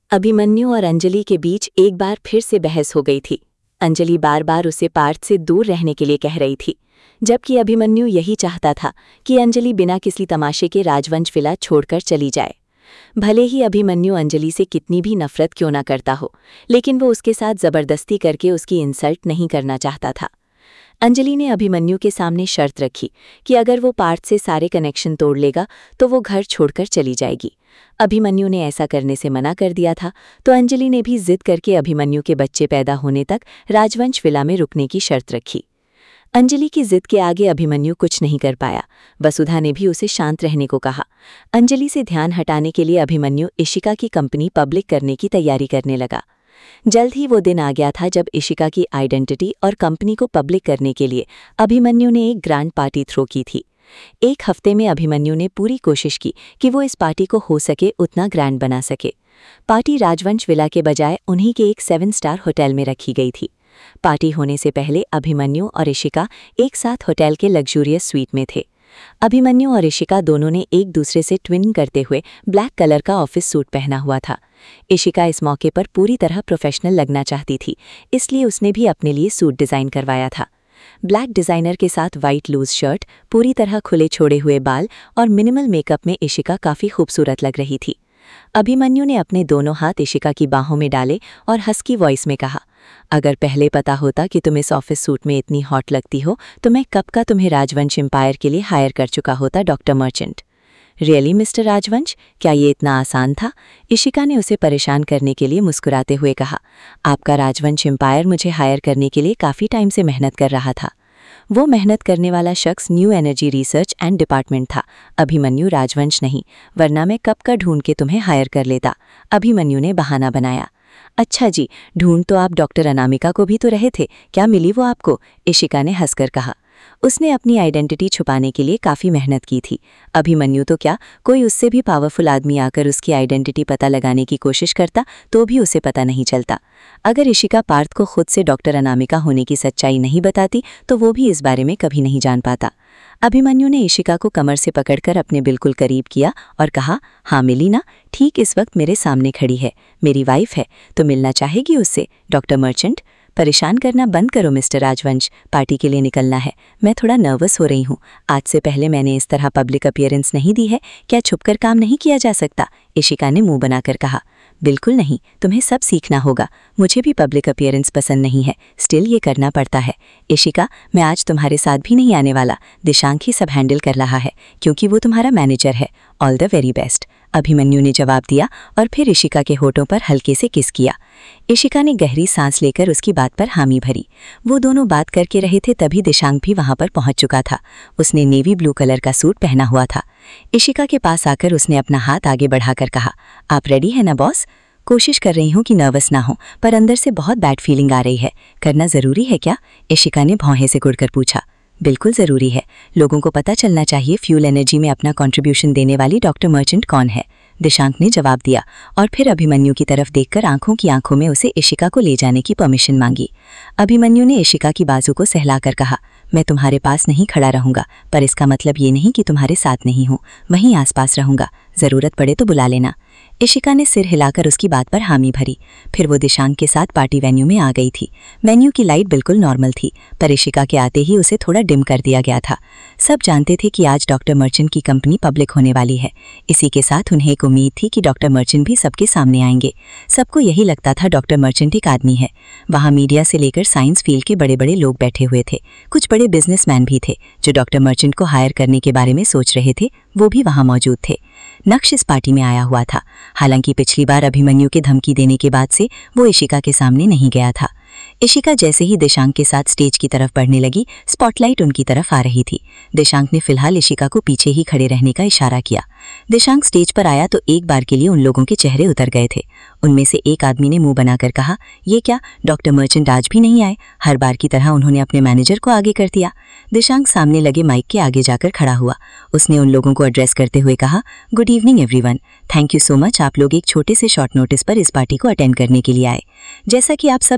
अभिमन्यु और अंजलि के बीच एक बार फिर से बहस हो गई थी। अंजलि बार बार उसे पार्थ से दूर रहने के लिए कह रही थी, जबकि अभिमन्यु यही चाहता था कि अंजलि बिना किसी तमाशे के राजवंश विला छोड़कर चली जाए। भले ही अभिमन्यु अंजलि से कितनी भी नफरत क्यों ना करता हो, लेकिन वो उसके साथ जबरदस्ती करके उसकी इंसल्ट नहीं करना चाहता था। अंजलि ने अभिमन्यु के सामने शर्त रखी कि अगर वो पार्थ से सारे कनेक्शन तोड़ लेगा तो वो घर छोड़कर चली जाएगी। अभिमन्यु ने ऐसा करने से मना कर दिया था, तो अंजलि ने भी जिद करके अभिमन्यु के बच्चे पैदा होने तक राजवंश विला में रुकने की शर्त रखी। अंजलि की जिद के आगे अभिमन्यु कुछ नहीं कर पाया। वसुधा ने भी उसे शांत रहने को कहा। अंजलि से ध्यान हटाने के लिए अभिमन्यु इशिका की कंपनी पब्लिक करने की तैयारी करने लगा। जल्द ही वो दिन आ गया था जब इशिका की आइडेंटिटी और कंपनी को पब्लिक करने के लिए अभिमन्यु ने एक ग्रैंड पार्टी थ्रो की थी। एक हफ्ते में अभिमन्यु ने पूरी कोशिश की कि वो इस पार्टी को हो सके उतना ग्रैंड बना सके। पार्टी राजवंश विला के बजाय उन्हीं के एक 7 स्टार होटल में रखी गई थी। पार्टी होने से पहले अभिमन्यु और इशिका एक साथ होटल के लग्जूरियस स्वीट में थे। अभिमन्यु और इशिका दोनों ने एक दूसरे से ट्विन करते हुए ब्लैक कलर का ऑफिस सूट पहना हुआ था। इशिका इस मौके पर पूरी तरह प्रोफेशनल लगना चाहती थी, इसलिए उसने भी अपने लिए सूट डिज़ाइन करवाया था। ब्लैक डिज़ाइनर के साथ वाइट लूज शर्ट, पूरी तरह खुले छोड़े हुए बाल और मिनिमल मेकअप में इशिका काफ़ी खूबसूरत लग रही थी। अभिमन्यु ने अपने दोनों हाथ इशिका की बाहों में डाले और हस्की वॉइस में कहा, अगर पहले पता होता कि तुम इस ऑफिस सूट में इतनी हॉट लगती हो तो मैं कब का तुम्हें राजवंश एम्पायर के लिए हायर कर चुका होता डॉक्टर मर्चेंट। रियली मिस्टर राजवंश, क्या ये इतना आसान था? इशिका ने उसे परेशान करने के लिए मुस्कुराते हुए कहा, आपका राजवंश एम्पायर मुझे हायर करने के लिए काफ़ी टाइम से मेहनत कर रहा था। वो मेहनत करने वाला शख्स new energy research and department था, अभिमन्यु राजवंश नहीं, वरना मैं कब का ढूंढ के तुम्हें हायर कर लेता। अभिमन्यु ने बहाना बनाया। अच्छा जी, ढूंढ तो आप डॉक्टर अनामिका को भी तो रहे थे, क्या मिली वो आपको? इशिका ने हंसकर कहा। उसने अपनी आइडेंटिटी छुपाने के लिए काफ़ी मेहनत की थी। अभिमन्यु तो क्या, कोई उससे भी पावरफुल आदमी आकर उसकी आइडेंटिटी पता लगाने की कोशिश करता तो भी उसे पता नहीं चलता। अगर इशिका पार्थ को खुद से डॉक्टर अनामिका होने की सच्चाई नहीं बताती तो वो भी इस बारे में कभी नहीं जान पाता। अभिमन्यु ने इशिका को कमर से पकड़कर अपने बिल्कुल करीब किया और कहा, हाँ मिली ना, ठीक इस वक्त मेरे सामने खड़ी है, मेरी वाइफ है, तो मिलना चाहेगी उससे? डॉक्टर मर्चेंट, परेशान करना बंद करो मिस्टर राजवंश, पार्टी के लिए निकलना है। मैं थोड़ा नर्वस हो रही हूँ, आज से पहले मैंने इस तरह पब्लिक अपीयरेंस नहीं दी है, क्या छुपकर काम नहीं किया जा सकता? इशिका ने मुंह बनाकर कहा। बिल्कुल नहीं, तुम्हें सब सीखना होगा। मुझे भी पब्लिक अपीयरेंस पसंद नहीं है, स्टिल ये करना पड़ता है। इशिका, मैं आज तुम्हारे साथ भी नहीं आने वाला, दिशांक ही सब हैंडल कर रहा है क्योंकि वो तुम्हारा मैनेजर है। All the very best, Abhimanyu ने जवाब दिया और फिर इशिका के होठों पर हल्के से किस किया। इशिका ने गहरी सांस लेकर उसकी बात पर हामी भरी। वो दोनों बात करके रहे थे तभी दिशांक भी वहां पर पहुंच चुका था। उसने नेवी ब्लू कलर का सूट पहना हुआ था। इशिका के पास आकर उसने अपना हाथ आगे बढ़ाकर कहा, आप रेडी है ना बॉस? कोशिश कर रही हूँ कि नर्वस ना हो, पर अंदर से बहुत बैड फीलिंग आ रही है। करना ज़रूरी है क्या? इशिका ने भौहें से गुड़कर पूछा। बिल्कुल ज़रूरी है, लोगों को पता चलना चाहिए फ्यूल एनर्जी में अपना कंट्रीब्यूशन देने वाली डॉक्टर मर्चेंट कौन है। दिशांक ने जवाब दिया और फिर अभिमन्यु की तरफ देखकर आंखों की आंखों में उसे इशिका को ले जाने की परमिशन मांगी। अभिमन्यु ने इशिका की बाजू को सहलाकर कहा, मैं तुम्हारे पास नहीं खड़ा रहूंगा, पर इसका मतलब ये नहीं कि तुम्हारे साथ नहीं हूँ, वहीं आसपास रहूंगा, ज़रूरत पड़े तो बुला लेना। इशिका ने सिर हिलाकर उसकी बात पर हामी भरी। फिर वो दिशांक के साथ पार्टी वेन्यू में आ गई थी। वेन्यू की लाइट बिल्कुल नॉर्मल थी, पर इशिका के आते ही उसे थोड़ा डिम कर दिया गया था। सब जानते थे कि आज डॉक्टर मर्चेंट की कंपनी पब्लिक होने वाली है। इसी के साथ उन्हें एक उम्मीद थी कि डॉक्टर मर्चेंट भी सबके सामने आएंगे। सबको यही लगता था डॉक्टर मर्चेंट एक आदमी है। वहाँ मीडिया से लेकर साइंस फील्ड के बड़े बड़े लोग बैठे हुए थे। कुछ बड़े बिजनेसमैन भी थे जो डॉक्टर मर्चेंट को हायर करने के बारे में सोच रहे थे, वो भी वहाँ मौजूद थे। नक्श इस पार्टी में आया हुआ था। हालांकि पिछली बार अभिमन्यु के धमकी देने के बाद से वो इशिका के सामने नहीं गया था। इशिका जैसे ही दिशांक के साथ स्टेज की तरफ बढ़ने लगी, स्पॉटलाइट उनकी तरफ आ रही थी। दिशांक ने फिलहाल इशिका को पीछे ही खड़े रहने का इशारा किया। दिशांक स्टेज पर आया तो एक बार के लिए उन लोगों के चेहरे उतर गए थे। उनमें से एक आदमी ने मुंह बनाकर कहा, ये क्या, डॉक्टर मर्चेंट आज भी नहीं आए? हर बार की तरह उन्होंने अपने मैनेजर को आगे कर दिया। दिशांक सामने लगे माइक के आगे जाकर खड़ा हुआ। उसने उन लोगों को एड्रेस करते हुए कहा, good evening everyone, thank you so much, आप लोग एक छोटे से शॉर्ट नोटिस पर इस पार्टी को अटेंड करने के लिए आए। जैसा कि आप सब जानते हैं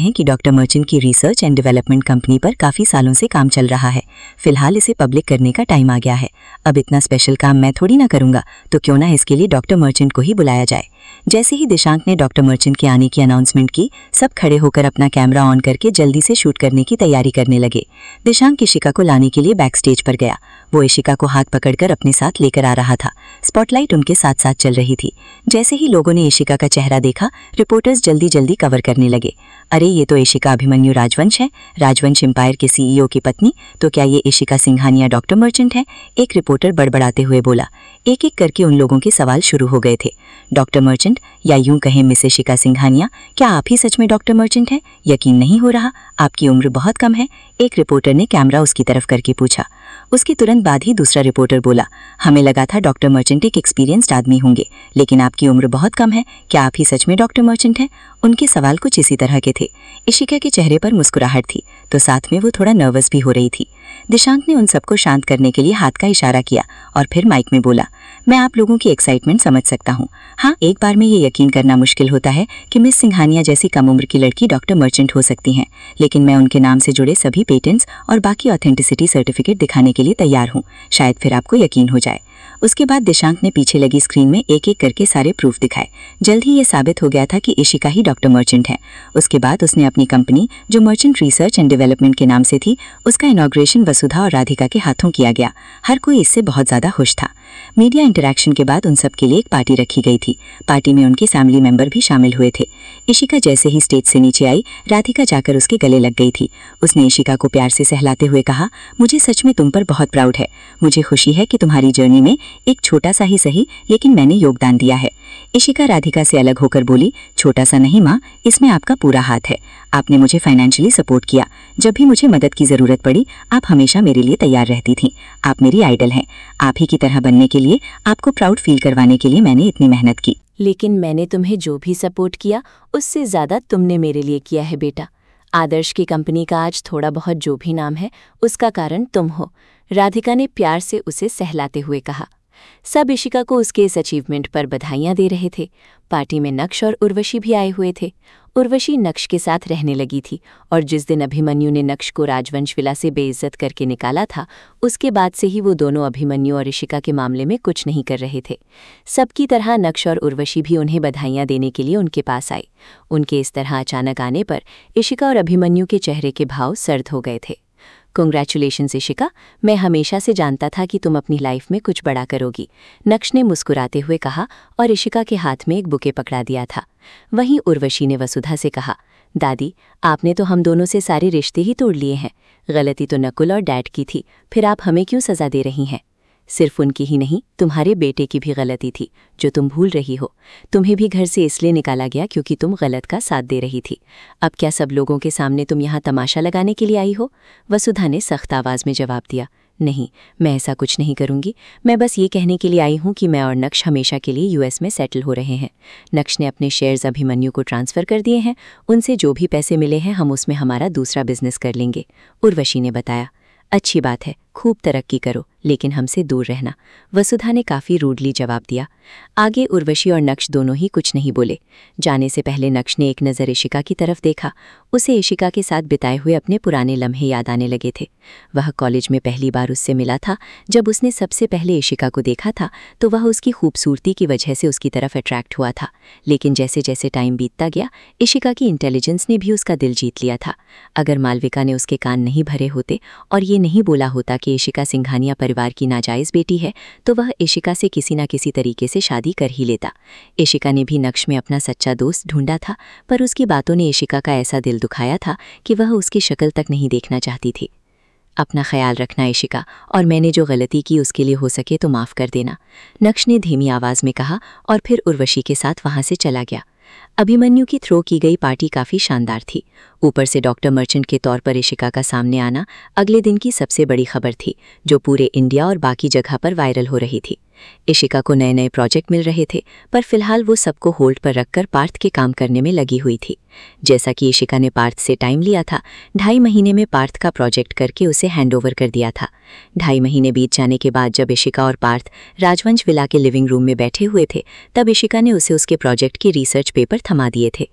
हैं कि डॉक्टर मर्चेंट की रिसर्च एंड डेवलपमेंट कंपनी पर काफ़ी सालों से काम चल रहा है। फिलहाल इसे पब्लिक करने का टाइम आ गया है। अब इतना स्पेशल काम मैं थोड़ी ना करूँगा, तो क्यों ना इसके लिए डॉक्टर मर्चेंट को ही बुलाया जाए। जैसे ही दिशांक ने डॉक्टर मर्चेंट के आने की अनाउंसमेंट की, सब खड़े होकर अपना कैमरा ऑन करके जल्दी से शूट करने की तैयारी करने लगे। दिशांक इशिका को लाने के लिए बैक स्टेज पर गया। वो इशिका को हाथ पकड़कर अपने साथ लेकर आ रहा था। स्पॉटलाइट उनके साथ साथ चल रही थी। जैसे ही लोगों ने इशिका का चेहरा देखा, रिपोर्टर्स जल्दी जल्दी कवर करने लगे। अरे ये तो इशिका अभिमन्यु राजवंश है, राजवंश एम्पायर के सीईओ की पत्नी। तो क्या ये इशिका सिंघानिया डॉक्टर मर्चेंट है? एक रिपोर्टर बड़बड़ाते हुए बोला। एक एक करके उन लोगों के सवाल शुरू हो गए थे। डॉक्टर मर्चेंट, या यूं कहें मिस इशिका सिंघानिया, क्या आप ही सच में डॉक्टर मर्चेंट हैं? यकीन नहीं हो रहा, आपकी उम्र बहुत कम है। एक रिपोर्टर ने कैमरा उसकी तरफ करके पूछा। उसके तुरंत बाद ही दूसरा रिपोर्टर बोला, हमें लगा था डॉक्टर मर्चेंट एक एक्सपीरियंस्ड आदमी होंगे, लेकिन आपकी उम्र बहुत कम है। क्या आप ही सच में डॉक्टर मर्चेंट हैं? उनके सवाल कुछ इसी तरह के थे। इशिका के चेहरे पर मुस्कुराहट थी, तो साथ में वो थोड़ा नर्वस भी हो रही थी। दिशांक ने उन सबको शांत करने के लिए हाथ का इशारा किया और फिर माइक में बोला, मैं आप लोगों की एक्साइटमेंट समझ सकता हूँ। हाँ, एक बार में ये यकीन करना मुश्किल होता है कि मिस सिंघानिया जैसी कम उम्र की लड़की डॉक्टर मर्चेंट हो सकती हैं, लेकिन मैं उनके नाम से जुड़े सभी पेटेंट्स और बाकी ऑथेंटिसिटी सर्टिफिकेट दिखाने के लिए तैयार हूँ। शायद फिर आपको यकीन हो जाए। उसके बाद दिशांक ने पीछे लगी स्क्रीन में एक एक करके सारे प्रूफ दिखाए। जल्द ही ये साबित हो गया था कि इशिका ही डॉक्टर मर्चेंट है। उसके बाद उसने अपनी कंपनी, जो मर्चेंट रिसर्च एंड डेवलपमेंट के नाम से थी, उसका इनॉग्रेशन वसुधा और राधिका के हाथों किया गया। हर कोई इससे बहुत ज़्यादा खुश था। मीडिया इंटरैक्शन के बाद उन सब के लिए एक पार्टी रखी गई थी। पार्टी में उनके फैमिली मेंबर भी शामिल हुए थे। इशिका जैसे ही स्टेज से नीचे आई, राधिका जाकर उसके गले लग गई थी। उसने इशिका को प्यार से सहलाते हुए कहा, मुझे सच में तुम पर बहुत प्राउड है। मुझे खुशी है कि तुम्हारी जर्नी में एक छोटा सा ही सही, लेकिन मैंने योगदान दिया है। इशिका राधिका से अलग होकर बोली, छोटा सा नहीं माँ, इसमें आपका पूरा हाथ है। आपने मुझे फाइनेंशियली सपोर्ट किया। जब भी मुझे मदद की ज़रूरत पड़ी, आप हमेशा मेरे लिए तैयार रहती थीं। आप मेरी आइडल हैं। आप ही की तरह बनने के लिए, आपको प्राउड फील करवाने के लिए मैंने इतनी मेहनत की। लेकिन मैंने तुम्हें जो भी सपोर्ट किया, उससे ज़्यादा तुमने मेरे लिए किया है बेटा। आदर्श की कंपनी का आज थोड़ा बहुत जो भी नाम है, उसका कारण तुम हो। राधिका ने प्यार से उसे सहलाते हुए कहा। सब इशिका को उसके इस अचीवमेंट पर बधाइयां दे रहे थे। पार्टी में नक्श और उर्वशी भी आए हुए थे। उर्वशी नक्श के साथ रहने लगी थी और जिस दिन अभिमन्यु ने नक्श को राजवंश विला से बेइज्जत करके निकाला था, उसके बाद से ही वो दोनों अभिमन्यु और इशिका के मामले में कुछ नहीं कर रहे थे। सबकी तरह नक्श और उर्वशी भी उन्हें बधाइयां देने के लिए उनके पास आए। उनके इस तरह अचानक आने पर इशिका और अभिमन्यु के चेहरे के भाव सर्द हो गए थे। कांग्रेचुलेशंस इशिका, मैं हमेशा से जानता था कि तुम अपनी लाइफ में कुछ बड़ा करोगी, नक्श ने मुस्कुराते हुए कहा और इशिका के हाथ में एक बुके पकड़ा दिया था। वहीं उर्वशी ने वसुधा से कहा, दादी, आपने तो हम दोनों से सारे रिश्ते ही तोड़ लिए हैं। गलती तो नकुल और डैड की थी, फिर आप हमें क्यों सज़ा दे रही हैं? सिर्फ उनकी ही नहीं, तुम्हारे बेटे की भी गलती थी, जो तुम भूल रही हो। तुम्हें भी घर से इसलिए निकाला गया क्योंकि तुम गलत का साथ दे रही थी। अब क्या सब लोगों के सामने तुम यहाँ तमाशा लगाने के लिए आई हो? वसुधा ने सख्त आवाज़ में जवाब दिया। नहीं, मैं ऐसा कुछ नहीं करूँगी। मैं बस ये कहने के लिए आई हूँ कि मैं और नक्श हमेशा के लिए यूएस में सेटल हो रहे हैं। नक्श ने अपने शेयर्स अभिमन्यु को ट्रांसफ़र कर दिए हैं। उनसे जो भी पैसे मिले हैं, हम उसमें हमारा दूसरा बिजनेस कर लेंगे, उर्वशी ने बताया। अच्छी बात है, खूब तरक्की करो, लेकिन हमसे दूर रहना, वसुधा ने काफ़ी रूडली जवाब दिया। आगे उर्वशी और नक्श दोनों ही कुछ नहीं बोले। जाने से पहले नक्श ने एक नज़र इशिका की तरफ देखा। उसे इशिका के साथ बिताए हुए अपने पुराने लम्हे याद आने लगे थे। वह कॉलेज में पहली बार उससे मिला था। जब उसने सबसे पहले इशिका को देखा था, तो वह उसकी खूबसूरती की वजह से उसकी तरफ अट्रैक्ट हुआ था। लेकिन जैसे जैसे टाइम बीतता गया, इशिका की इंटेलिजेंस ने भी उसका दिल जीत लिया था। अगर मालविका ने उसके कान नहीं भरे होते और ये नहीं बोला होता कि इशिका सिंघानिया परिवार की नाजायज़ बेटी है, तो वह इशिका से किसी न किसी तरीके से शादी कर ही लेता। इशिका ने भी नक्श में अपना सच्चा दोस्त ढूंढा था, पर उसकी बातों ने इशिका का ऐसा दिल दुखाया था कि वह उसकी शक्ल तक नहीं देखना चाहती थी। अपना ख्याल रखना इशिका, और मैंने जो गलती की उसके लिए हो सके तो माफ़ कर देना, नक्श ने धीमी आवाज़ में कहा और फिर उर्वशी के साथ वहाँ से चला गया। अभिमन्यु की थ्रो की गई पार्टी काफ़ी शानदार थी। ऊपर से डॉक्टर मर्चेंट के तौर पर इशिका का सामने आना अगले दिन की सबसे बड़ी खबर थी, जो पूरे इंडिया और बाकी जगह पर वायरल हो रही थी। इशिका को नए नए प्रोजेक्ट मिल रहे थे, पर फिलहाल वो सबको होल्ड पर रखकर पार्थ के काम करने में लगी हुई थी। जैसा कि इशिका ने पार्थ से टाइम लिया था, 2.5 महीने में पार्थ का प्रोजेक्ट करके उसे हैंडओवर कर दिया था। 2.5 महीने बीत जाने के बाद जब इशिका और पार्थ राजवंश विला के लिविंग रूम में बैठे हुए थे, तब इशिका ने उसे उसके प्रोजेक्ट की रिसर्च पेपर थमा दिए थे।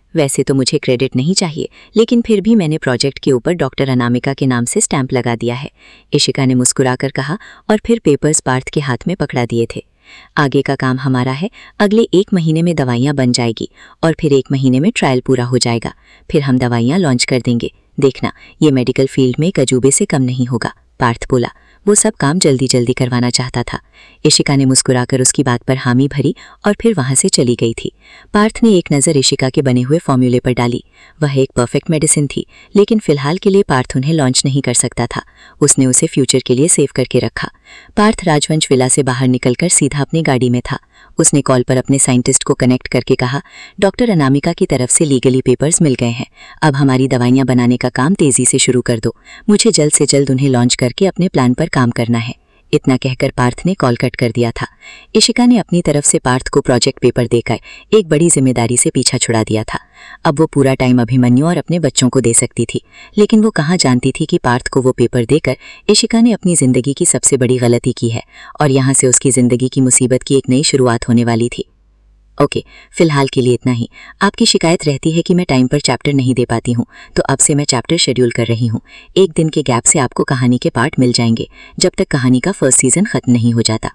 वैसे तो मुझे क्रेडिट नहीं चाहिए, लेकिन फिर भी मैंने प्रोजेक्ट के ऊपर डॉक्टर अनामिका के नाम से स्टैंप लगा दिया है, इशिका ने मुस्कुराकर कहा और फिर पेपर्स पार्थ के हाथ में पकड़ा दिए थे। आगे का काम हमारा है, अगले 1 महीने में दवाइयाँ बन जाएगी और फिर 1 महीने में ट्रायल पूरा हो जाएगा, फिर हम दवाइयाँ लॉन्च कर देंगे। देखना, ये मेडिकल फील्ड में एक अजूबे से कम नहीं होगा, पार्थ बोला। वो सब काम जल्दी जल्दी करवाना चाहता था। इशिका ने मुस्कुराकर उसकी बात पर हामी भरी और फिर वहां से चली गई थी। पार्थ ने एक नज़र इशिका के बने हुए फॉर्मूले पर डाली। वह एक परफेक्ट मेडिसिन थी, लेकिन फिलहाल के लिए पार्थ उन्हें लॉन्च नहीं कर सकता था। उसने उसे फ्यूचर के लिए सेव करके रखा। पार्थ राजवंश विला से बाहर निकलकर सीधा अपनी गाड़ी में था। उसने कॉल पर अपने साइंटिस्ट को कनेक्ट करके कहा, डॉक्टर अनामिका की तरफ से लीगली पेपर्स मिल गए हैं। अब हमारी दवाइयाँ बनाने का काम तेजी से शुरू कर दो। मुझे जल्द से जल्द उन्हें लॉन्च करके अपने प्लान पर काम करना है। इतना कहकर पार्थ ने कॉल कट कर दिया था। इशिका ने अपनी तरफ से पार्थ को प्रोजेक्ट पेपर देकर एक बड़ी जिम्मेदारी से पीछा छुड़ा दिया था। अब वो पूरा टाइम अभिमन्यु और अपने बच्चों को दे सकती थी, लेकिन वो कहाँ जानती थी कि पार्थ को वो पेपर देकर इशिका ने अपनी जिंदगी की सबसे बड़ी गलती की है और यहाँ से उसकी जिंदगी की मुसीबत की एक नई शुरुआत होने वाली थी। ओके, फिलहाल के लिए इतना ही। आपकी शिकायत रहती है कि मैं टाइम पर चैप्टर नहीं दे पाती हूँ, तो अब से मैं चैप्टर शेड्यूल कर रही हूँ। 1 दिन के गैप से आपको कहानी के पार्ट मिल जाएंगे, जब तक कहानी का फर्स्ट सीजन खत्म नहीं हो जाता।